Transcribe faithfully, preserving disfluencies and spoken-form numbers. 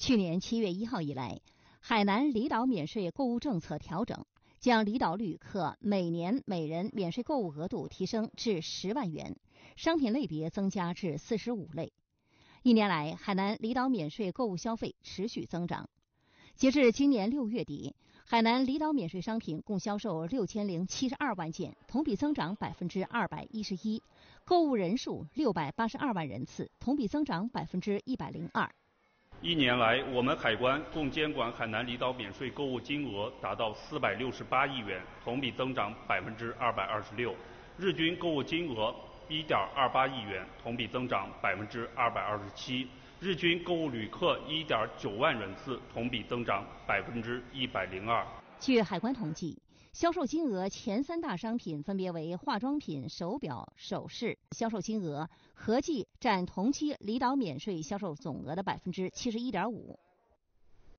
去年七月一号以来，海南离岛免税购物政策调整，将离岛旅客每年每人免税购物额度提升至十万元，商品类别增加至四十五类。一年来，海南离岛免税购物消费持续增长。截至今年六月底，海南离岛免税商品共销售六千零七十二万件，同比增长百分之二百一十一，购物人数六百八十二万人次，同比增长百分之一百零二。 一年来，我们海关共监管海南离岛免税购物金额达到四百六十八亿元，同比增长百分之二百二十六，日均购物金额一点二八亿元，同比增长百分之二百二十七，日均购物旅客一点九万人次，同比增长百分之一百零二。 据海关统计，销售金额前三大商品分别为化妆品、手表、首饰，销售金额合计占同期离岛免税销售总额的百分之七十一点五。